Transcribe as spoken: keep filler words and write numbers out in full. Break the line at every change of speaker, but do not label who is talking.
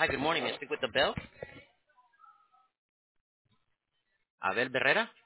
Hi, good morning. May I speak with the Bell? Abel Herrera?